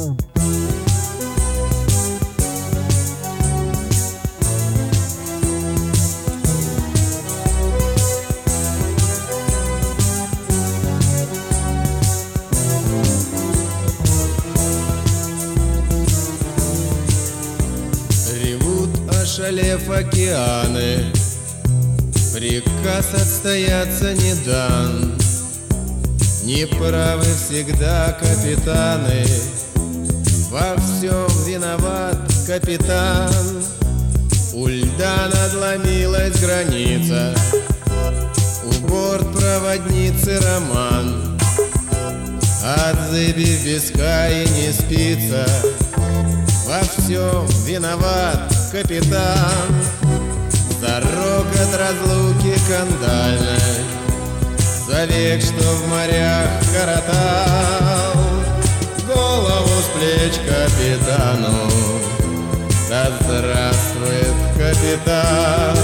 Ошалев океаны, приказ отстояться не дан. Неправы всегда капитаны, во всем виноват капитан. У льда надломилась граница, у бортпроводницы роман. От зыби в виска и не спится, во всем виноват капитан. За рокот разлуки кандальной, за век, что в морях коротал, голову с плеч капитану. Да здравствует капитан!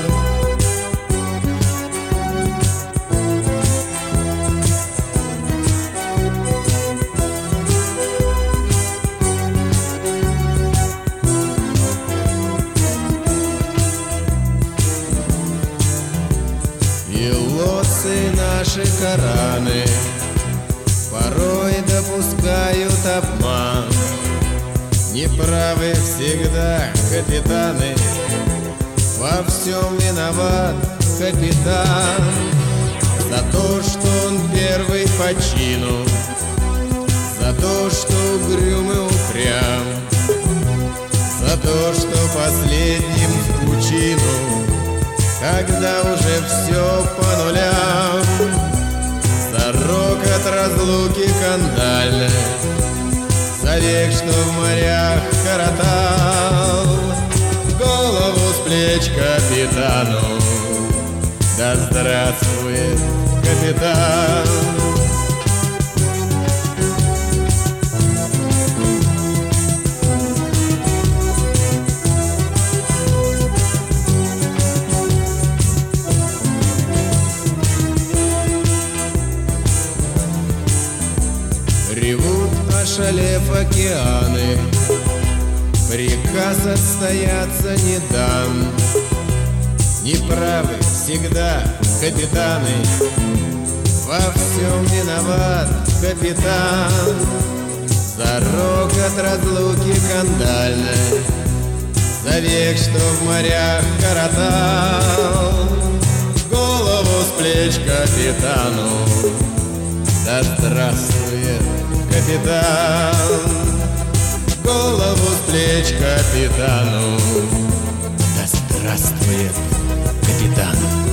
И лодцы наши Кораны порой допускают обман. Неправы всегда капитаны, во всем виноват капитан. За то, что он первый по чину, за то, что угрюм и упрям, за то, что последним в пучину, когда уже все по нулям. За рокот разлуки кандальной, за век, что в морях коротал, голову с плеч капитану. Да здравствует капитан! Ревут, ошалев океаны, приказ отстояться не дан. Неправы всегда капитаны, во всем виноват капитан. За рокот разлуки кандальной, за век, что в морях коротал, голову с плеч капитану. Да здравствует капитан! Голову с плеч капитану. Да здравствует капитан!